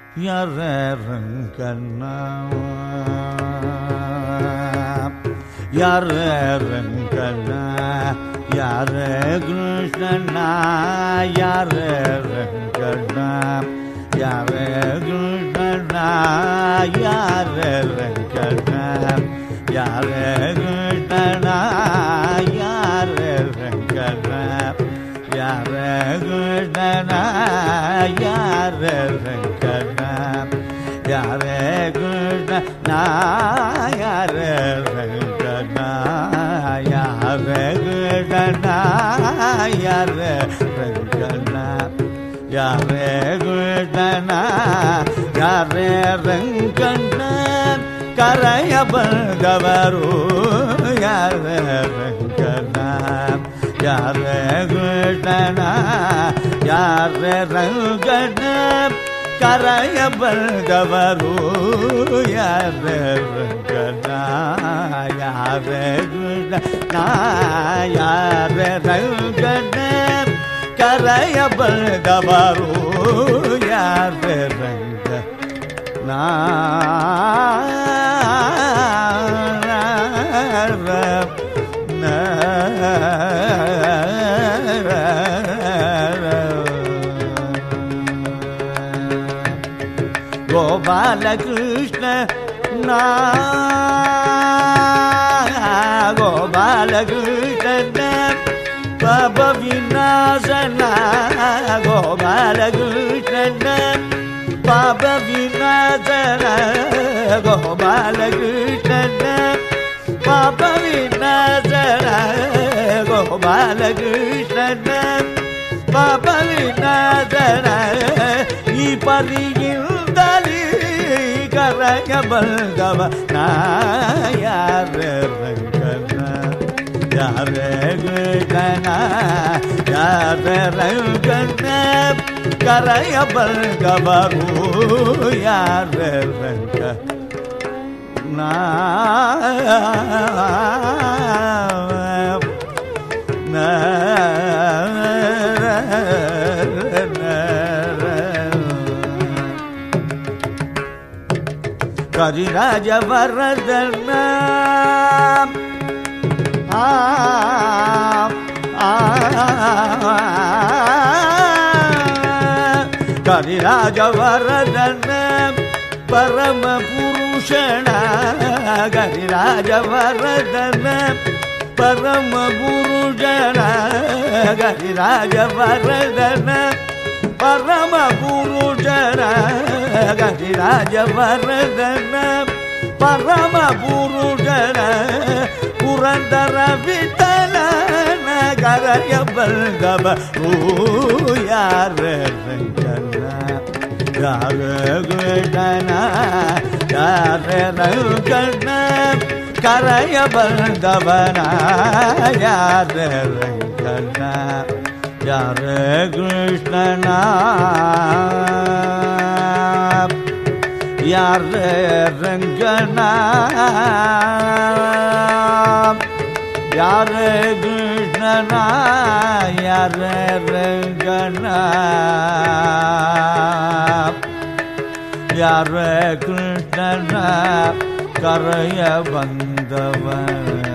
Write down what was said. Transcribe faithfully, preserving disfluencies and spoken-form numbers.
யார ரங்கண்ணா யார ரங்கண்ணா யார கிருஷ்ணண்ணா யார ரங்கண்ணா யார கிருஷ்ணண்ணா யார ரங்கண்ணா யார கிருஷ்ணண்ணா யார ரங்கண்ணா யார கிருஷ்ணண்ணா யார ரங்கண்ணா யார கிருஷ்ணண்ணா யார ரங்கண்ணா யார கிருஷ்ணண்ணா யார ரங்கண்ணா யார கிருஷ்ணண்ணா யார ரங்கண்ணா கரைய பங்கவரு யார ரங்கண்ணா யார கிருஷ்ணண்ணா யார ரங்கண்ணா கரைய பங்கவரு யார ரங்கண்ணா யார கிருஷ்ணண்ணா யார ரங்கண்ணா கரைய பங்கவரு யார ரங்கண்ணா கோபாலகிருஷ்ண நா கோபாலகிருஷ்ண பாப விநாசன கோபாலகிருஷ்ண பாப விநாசன கோபாலகிருஷ்ண பாப விநாசன கோபாலகிருஷ்ண பாப விநாசன ಈ ಪರಿಯಿಂದಲೀ ಕರಯ ಬಲ್ಗವ ನಾ ಯಾರ ರಂಗನ ಯಾರ ಗಣ ಯಾರ ರಂಗನ ಕರಯ ಬಲ್ಗವರು ಯಾರ ರಂಗ ನಾ கரிராஜ வரதன கரிராஜ வரதன பரம புருஷன கரிராஜ வரதன பரம புருஷன கரிராஜ வரதன பரம புருஷன கரிராஜ வரதன பரம புருஷன புரந்தர விட்டலன கரைய பல்கவ யார ரங்கன யார கிருஷ்ணன யார ரங்கன கரைய பல்கவன யார ரங்கன யார கிருஷ்ணனா யார ரங்கனா யார கிருஷ்ணனா யார ரங்கனா யார கிருஷ்ணனா கரைய வந்தவன்